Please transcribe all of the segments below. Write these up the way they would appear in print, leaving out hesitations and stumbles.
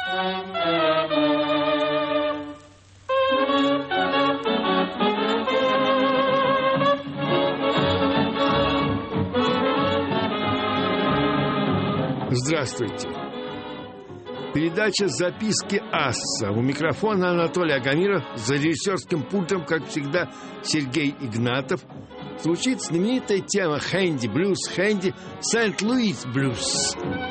Здравствуйте. Передача «Записки Асса». У микрофона Анатолий Агамиров, за режиссерским пультом, как всегда, Сергей Игнатов. Звучит знаменитая тема «Хэнди Блюз», «Хэнди Сент-Луис Блюз».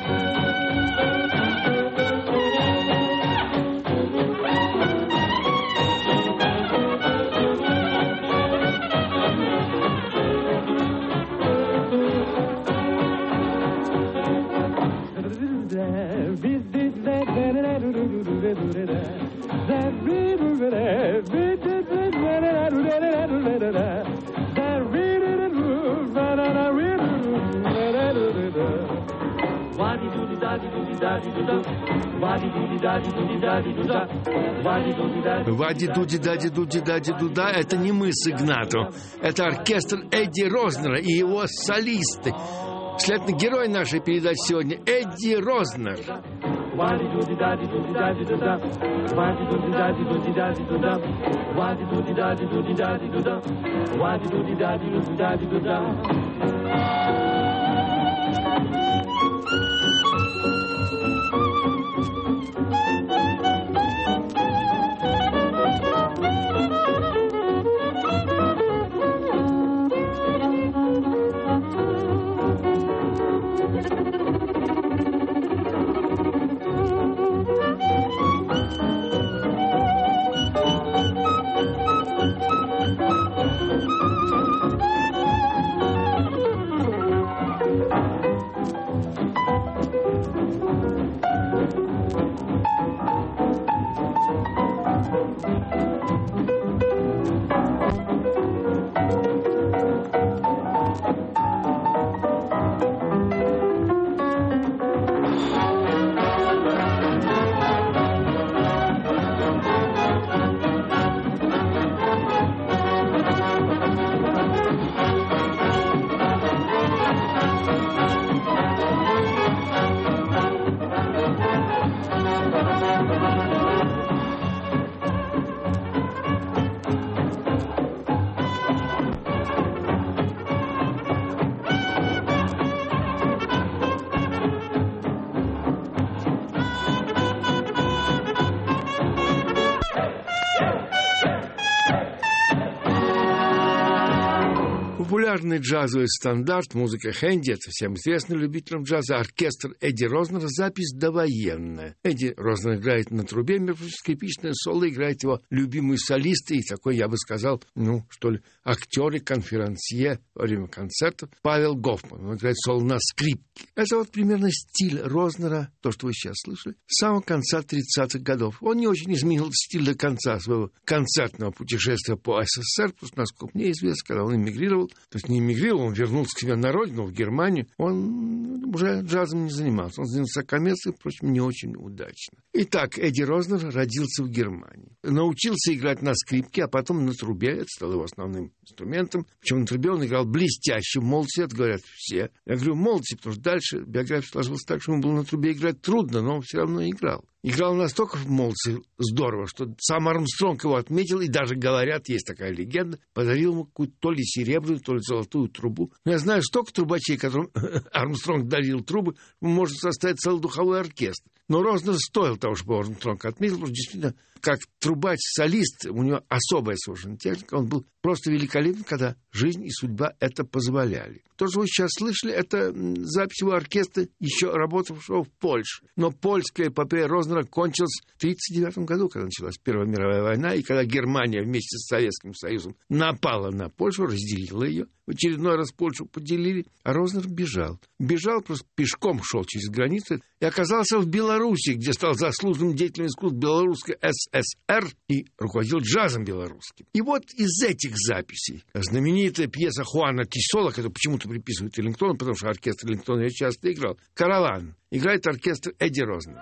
Вади-дуди-дади-дуди-дади-дуда. Это не мы с Игнатом. Это оркестр Эдди Рознера и его солисты. Следовательно, герой нашей передачи сегодня Эдди Рознер. Популярный джазовый стандарт, музыка Хэнди, это всем известно любителям джаза, оркестр Эдди Рознера, запись довоенная. Эдди Рознер играет на трубе, скрипичное соло играет его любимый солист и такой, я бы сказал, актер и конферансье во время концертов Павел Гофман. Он играет соло на скрипке. Это вот примерно стиль Рознера, то, что вы сейчас слышали, с самого конца 30-х годов. Он не очень изменил стиль до конца своего концертного путешествия по СССР, потому что, насколько мне известно, когда он эмигрировал, то есть не эмигрировал, он вернулся к себе на родину, в Германию, он уже джазом не занимался. Он занялся коммерцией, впрочем, не очень удачно. Итак, Эдди Рознер родился в Германии. Научился играть на скрипке, а потом на трубе. Это стало его основным инструментом. Причем на трубе он играл блестяще. В молодости, это говорят все. Я говорю в молодости, потому что дальше биография сложилась так, что ему было на трубе играть трудно, но он все равно играл. Играл настолько в молодости здорово, что сам Армстронг его отметил, и даже, говорят, есть такая легенда, подарил ему какую-то то ли серебряную, то ли золотую трубу. Но я знаю столько трубачей, которым Армстронг дарил трубы, может составить целый духовой оркестр. Но Рознер стоил того, чтобы Армстронг отметил, потому что действительно, как трубач-солист, у него особая совершенно техника, он был просто великолепен, когда жизнь и судьба это позволяли. То, что вы сейчас слышали, это запись его оркестра, еще работавшего в Польше. Но польская эпопея Рознера кончилась в 1939 году, когда началась Первая мировая война, и когда Германия вместе с Советским Союзом напала на Польшу, разделила ее. В очередной раз Польшу поделили, а Рознер бежал. Бежал, просто пешком шел через границу и оказался в Беларуси, где стал заслуженным деятелем искусств Белорусской ССР и руководил джазом белорусским. И вот из этих записей знаменитая пьеса Хуана Тисола, которую почему-то приписывают Эллингтону, потому что оркестр Эллингтона я часто играл, «Караван». Играет оркестр Эдди Рознер.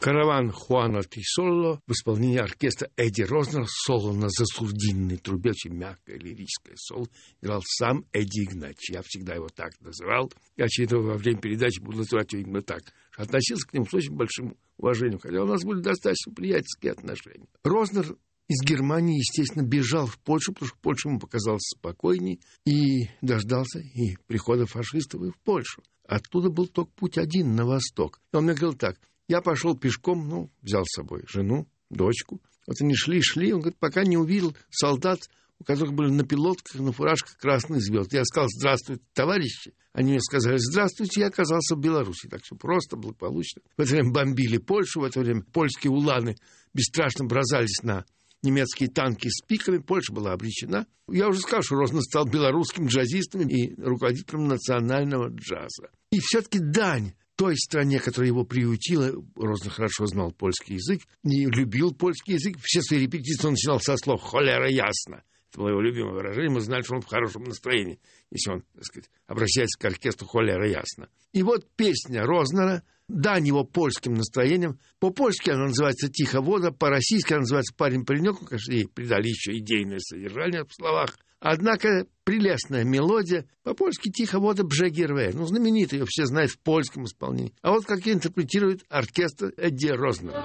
«Караван Хуана Тисоло» в исполнении оркестра Эдди Рознера, соло на засурдинной трубе, очень мягкое лирическое соло, играл сам Эдди Игнатьевич. Я всегда его так называл. Я очевидно во время передачи буду называть его именно так. Относился к нему с очень большим уважением, хотя у нас были достаточно приятельские отношения. Рознер из Германии, естественно, бежал в Польшу, потому что Польша ему показалась спокойней, и дождался и прихода фашистов и в Польшу. Оттуда был только путь один на восток. И он мне говорил так: я пошел пешком, взял с собой жену, дочку. Вот они шли, он говорит, пока не увидел солдат, у которых были на пилотках, на фуражках красные звезды. Я сказал: здравствуйте, товарищи. Они мне сказали: здравствуйте, я оказался в Беларуси. Так все просто, благополучно. В это время бомбили Польшу, в это время польские уланы бесстрашно бросались на немецкие танки с пиками. Польша была обречена. Я уже сказал, что Рознер стал белорусским джазистом и руководителем национального джаза. И все-таки дань той стране, которая его приютила, Рознер хорошо знал польский язык, и любил польский язык. Все свои репетиции он начинал со слов «холера ясно». Это было его любимое выражение. Мы знали, что он в хорошем настроении, если он, так сказать, обращается к оркестру «холера ясно». И вот песня Рознера, дань его польским настроением. По-польски она называется «Тихо вода», по-российски она называется «Парень-паренек». Конечно, ей придали еще идейное содержание в словах. Однако прелестная мелодия. По-польски «Тихо вода бжеги рве». Знаменитая, ее все знают в польском исполнении. А вот как ее интерпретирует оркестр Эдди Рознера.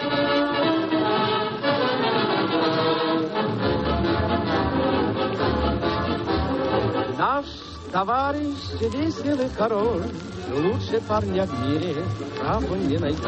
Наш товарищ веселый король, лучше парня в мире, право не найти.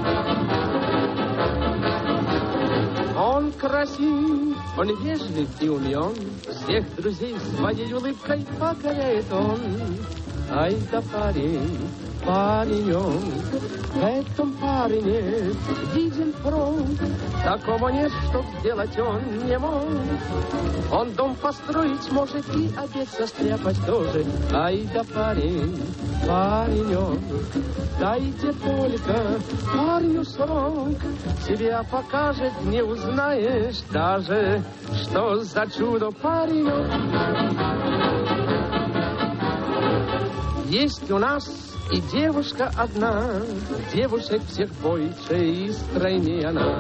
Он красив, он вежлив и умен, всех друзей своей улыбкой покоряет он. Ай да парень, паренек, в этом парне виден промах, такого нет, чтоб сделать он не мог. Он дом построить может и обед состряпать тоже. Ай да парень, паренек, дайте только парню срок, тебя покажет, не узнаешь даже, что за чудо паренек. Есть у нас и девушка одна, девушек всех больше и стройнее она.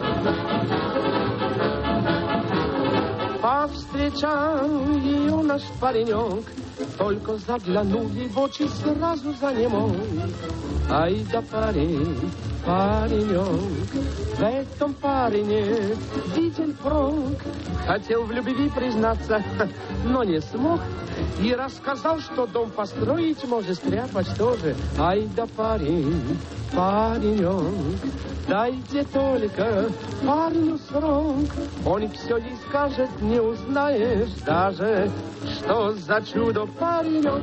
Повстречал ее наш паренек, только заглянул ей в очи, сразу занемог. Ай да парень, паренек, в этом парне виден прок. Хотел в любви признаться, но не смог. И рассказал, что дом построить может, стряпать тоже. Ай да парень, паренек, дайте только парню срок. Он все ей скажет, не узнаешь даже, что за чудо паренек.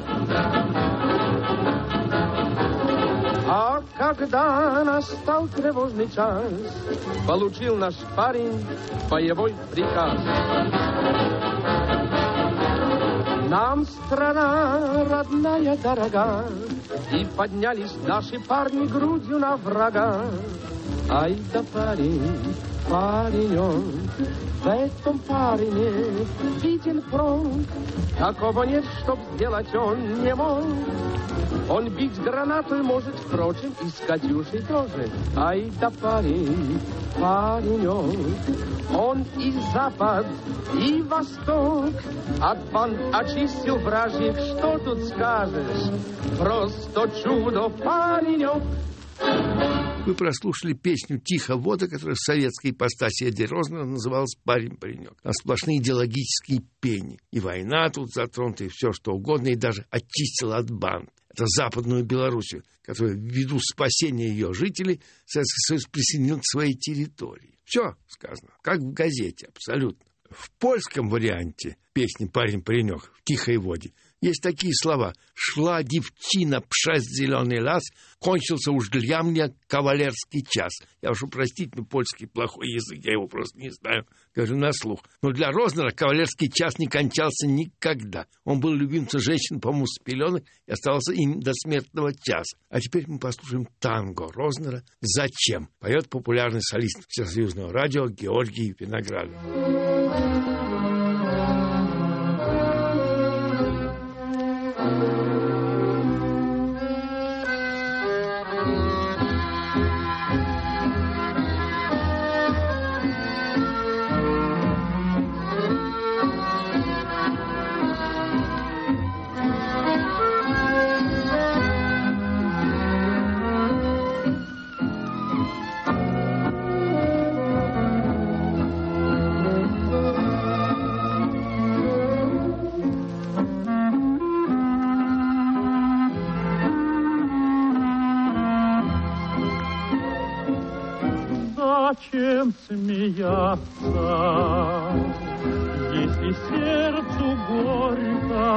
А когда настал тревожный час, получил наш парень боевой приказ. Нам страна родная дорога, и поднялись наши парни грудью на врага. Ай да парень, паренек, в этом парне виден прок, такого нет, чтоб сделать он не мог. Он бить гранатой может, впрочем, и с Катюшей тоже. Ай да парень, паренек, он и запад, и восток от банд очистил вражьих, что тут скажешь, просто чудо паренек. Вы прослушали песню «Тихо вода», которая в советской ипостаси Эдди Рознера называлась «Парень-паренек». Там сплошные идеологические пени. И война тут затронута, и все что угодно, и даже очистила от банд. Это Западную Белоруссию, которая ввиду спасения ее жителей Советский Союз присоединил к своей территории. Все сказано, как в газете, абсолютно. В польском варианте песни «Парень-паренек» в «Тихой воде» есть такие слова: «Шла девчина przez зеленый лаз, кончился уж для меня кавалерский час». Я уж простите, но польский плохой язык, я его просто не знаю, говорю на слух. Но для Рознера кавалерский час не кончался никогда. Он был любимцем женщин, по-моему, с пеленок и оставался им до смертного часа. А теперь мы послушаем танго Рознера «Зачем?» Поет популярный солист Всесоюзного радио Георгий Виноградов. Зачем смеяться, если сердцу горько?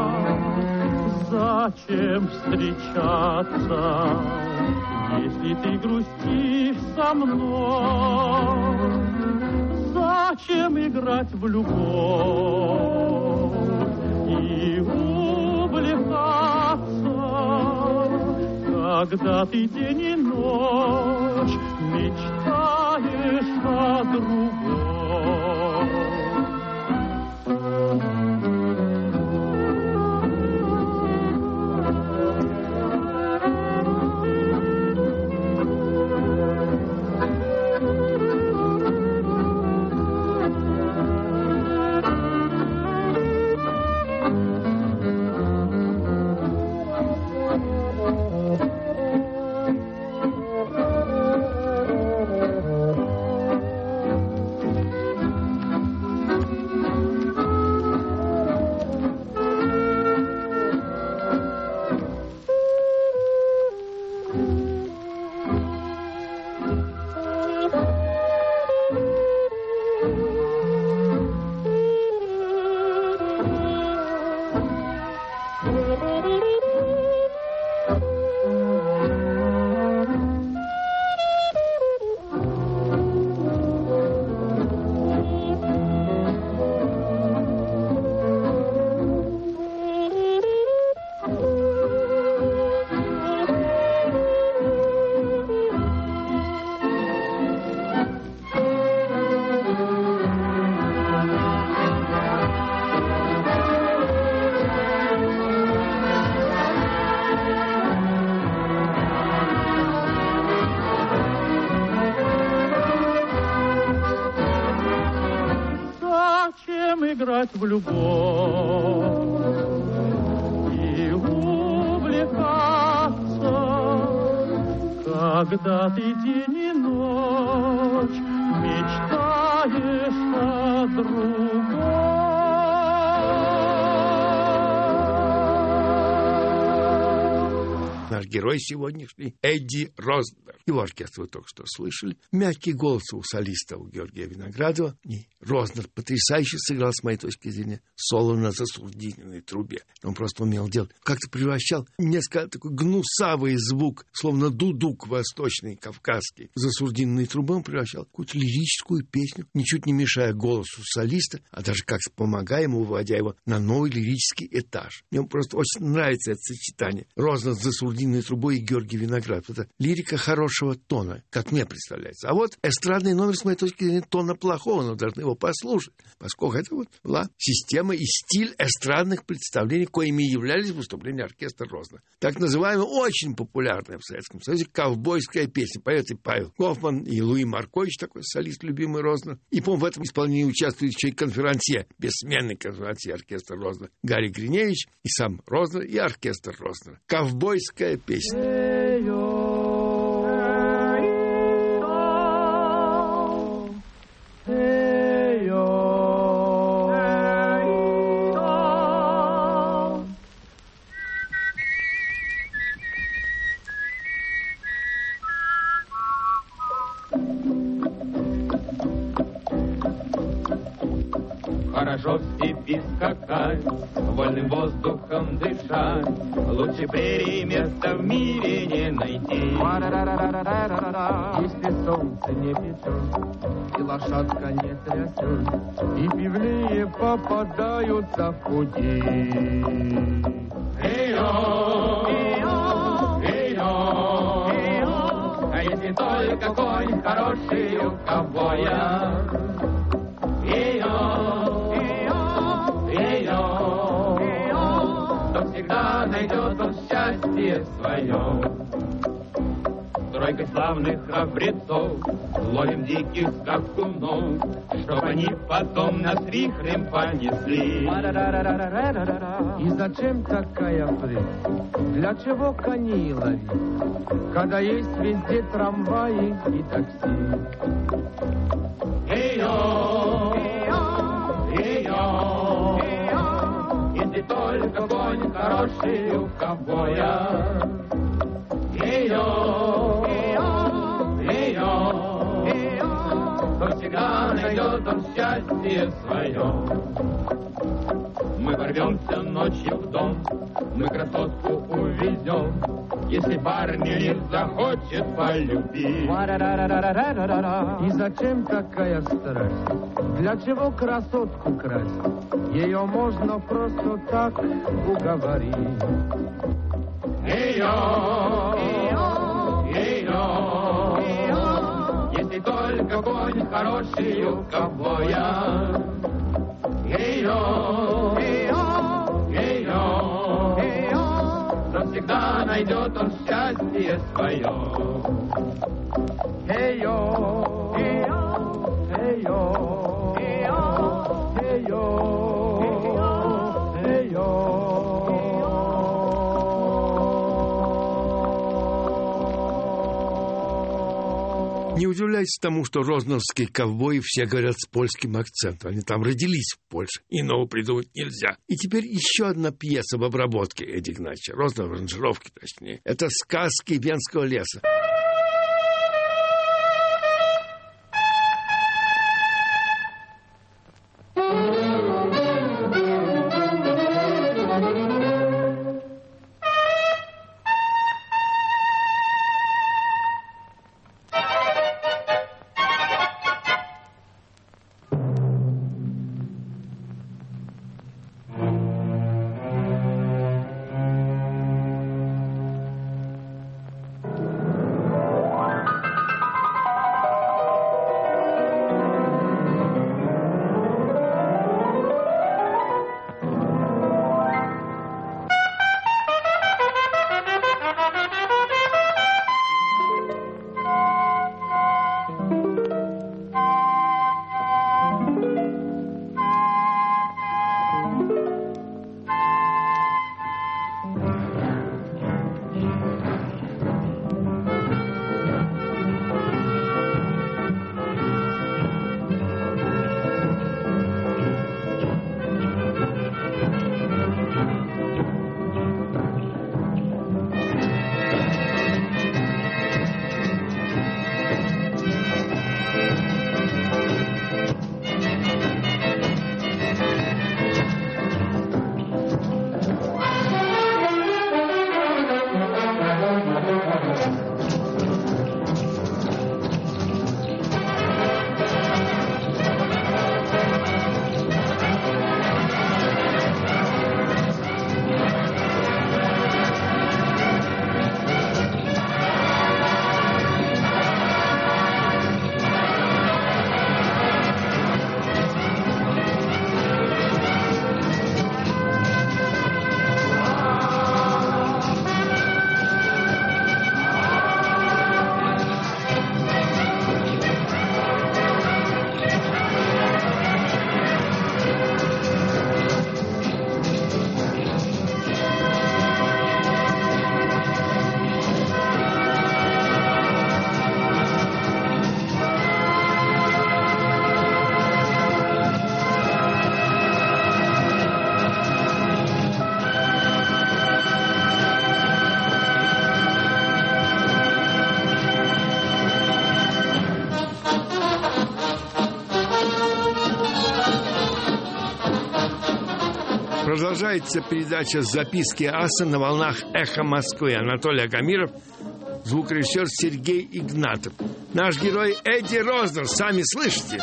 Зачем встречаться, если ты грустишь со мной? Зачем играть в любовь и увлекаться, когда ты день и ночь мечтаешь о другом? Играть в любовь и увлекаться, когда ты день и ночь мечтаешь о другом. Наш герой сегодняшний Эдди Рознер. Его оркестр вы только что слышали. Мягкий голос у солиста, у Георгия Виноградова. И Рознер потрясающе сыграл, с моей точки зрения, соло на засурдиненной трубе. Он просто умел делать. Как-то превращал несколько такой гнусавый звук, словно дудук восточный, кавказский. Засурдиненной трубы он превращал в какую-то лирическую песню, ничуть не мешая голосу солиста, а даже как-то помогая ему, выводя его на новый лирический этаж. Мне просто очень нравится это сочетание. Рознер с засурдиненной трубой и Георгий Виноградов. Это лирика хорошего тона, как мне представляется. А вот эстрадный номер, с моей точки зрения, тона плохого, но должны его послушать, поскольку это вот была система и стиль эстрадных представлений, коими являлись выступления оркестра Рознера. Так называемая, очень популярная в Советском Союзе ковбойская песня. Поет и Павел Гофман, и Луи Маркович, такой солист, любимый Рознера. И, по-моему, в этом исполнении участвует еще и конферансье, бессменный конферансье оркестра Рознера Гарри Гриневич, и сам Рознер, и оркестр Рознера. Ковбойская песня. Хорошо в степи скакать, вольным воздухом дышать, лучше прерии места в мире не найти. Если солнце не печет, и лошадка не трясет, и пивные попадаются в пути. А если только конь хороший у ковбоя, то всегда найдет он счастье свое. Тройкой славных храбрецов ловим диких скакунов, чтоб они потом нас вихрем понесли. И зачем такая прыть? Для чего коней ловить, когда есть везде трамваи и такси? Если только конь хороший у ковбоя, всегда найдет он счастье свое. Мы ворвемся ночью в дом, мы красотку увезем, если парня не захочет полюбить. И зачем такая страсть? Для чего красотку красть? Ее можно просто так уговорить. Эй-йо, эй-йо, если только конь хороший у ковбоя. Эй-йо, эй-йо, всегда найдет он счастье свое. Эй-йо, эй-йо, эй-йо, эй-йо, эй-йо. Не удивляйтесь тому, что розновские ковбои все говорят с польским акцентом. Они там родились в Польше. Иного придумать нельзя. И теперь еще одна пьеса в обработке Эдди Игнатьевича. Рознов, аранжировки точнее. Это «Сказки Венского леса». Продолжается передача «Записки аса» на волнах «Эхо Москвы». Анатолий Агамиров, звукорежиссер Сергей Игнатов. Наш герой Эдди Рознер, сами слышите.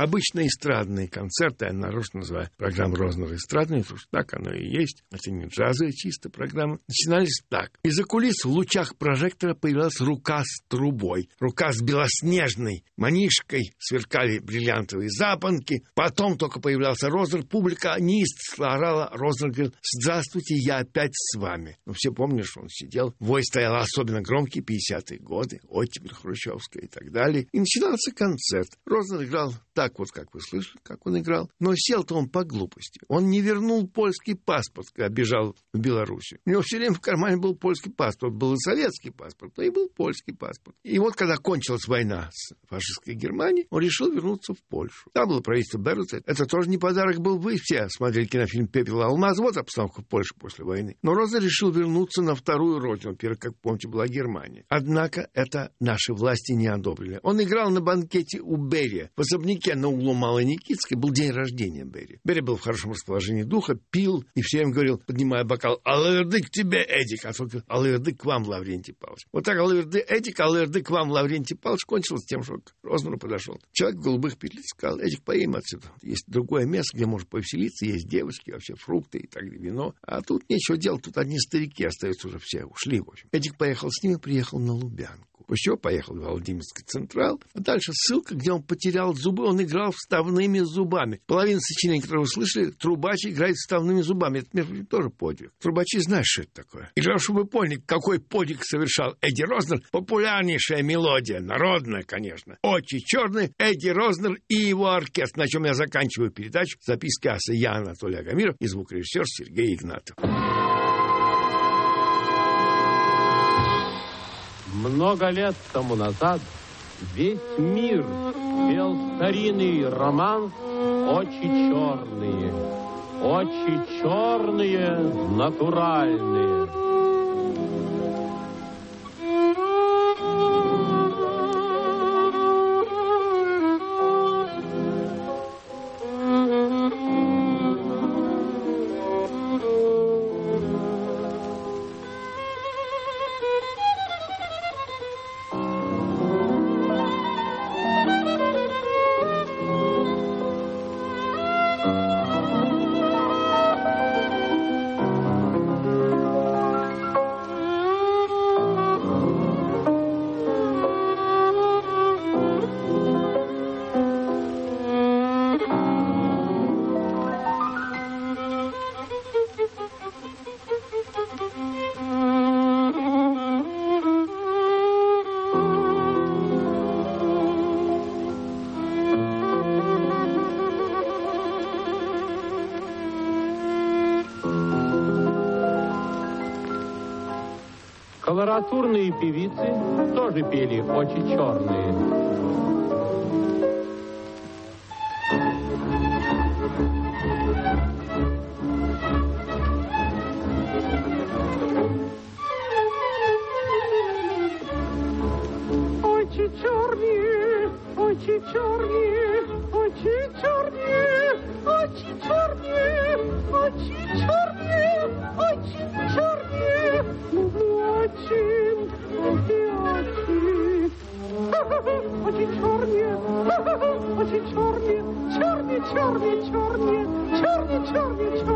Обычно эстрадные концерты, я нарочно называю программу Рознера эстрадной, потому что так оно и есть. Это не джазовая чисто программа. Начинались так. Из-за кулис в лучах прожектора появилась рука с трубой. Рука с белоснежной манишкой. Сверкали бриллиантовые запонки. Потом только появлялся Рознер. Публика неистово орала. Рознер говорил: «Здравствуйте, я опять с вами». Ну, все помнят, что он сидел. Вой стоял особенно громкий, 50-е годы. Оттепель хрущевская и так далее. И начинался концерт. Рознер играл так вот, как вы слышали, как он играл. Но сел-то он по глупости. Он не вернул польский паспорт, когда бежал в Белоруссию. У него все время в кармане был польский паспорт. Был и советский паспорт, но и был польский паспорт. И вот, когда кончилась война с фашистской Германией, он решил вернуться в Польшу. Там было правительство Беруца. Это тоже не подарок был. Вы все смотрели кинофильм «Пепел и алмаз». Вот обстановка в Польше после войны. Но Рознер решил вернуться на вторую родину. Первая, как помните, была Германия. Однако это наши власти не одобрили. Он играл на банкете у Берия. В особняке на углу Малой Никитской был день рождения Берия. Берия был в хорошем расположении духа, пил и все время говорил, поднимая бокал: «Алаверды к тебе, Эдик!» А тот говорил: «Алаверды к вам, Лаврентий Павлович». Вот так «Алаверды, Эдик», «Алаверды к вам, Лаврентий Павлович» кончилось тем, что к Рознеру подошел человек в голубых петлицах, сказал: «Эдик, поедем отсюда. Есть другое место, где можно повеселиться, есть девочки, вообще фрукты и так далее, вино. А тут нечего делать, тут одни старики остаются уже все, ушли, в общем». Эдик поехал с ними, приехал на Лубянку. После чего поехал в Владимирский Централ. А дальше ссылка, где он потерял зубы. Он играл вставными зубами. Половина сочинений, которые вы слышали, трубач играет вставными зубами. Это, между прочим, тоже подвиг. Трубачи знают, что это такое. И для чтобы вы поняли, какой подвиг совершал Эдди Рознер, популярнейшая мелодия, народная, конечно, «Очи черные», Эдди Рознер и его оркестр. На чем я заканчиваю передачу. Записки аса. Я Анатолий Агамиров и звукорежиссер Сергей Игнатов. Много лет тому назад весь мир пел старинный романс «Очи черные, натуральные». Колоратурные певицы тоже пели «Очи черные». Очи черные, очи черные, очи черные, очи черные, очи черные, очи черные. Очень, очень черные, очень черные, черные, черные, черные, черные, черные, черные.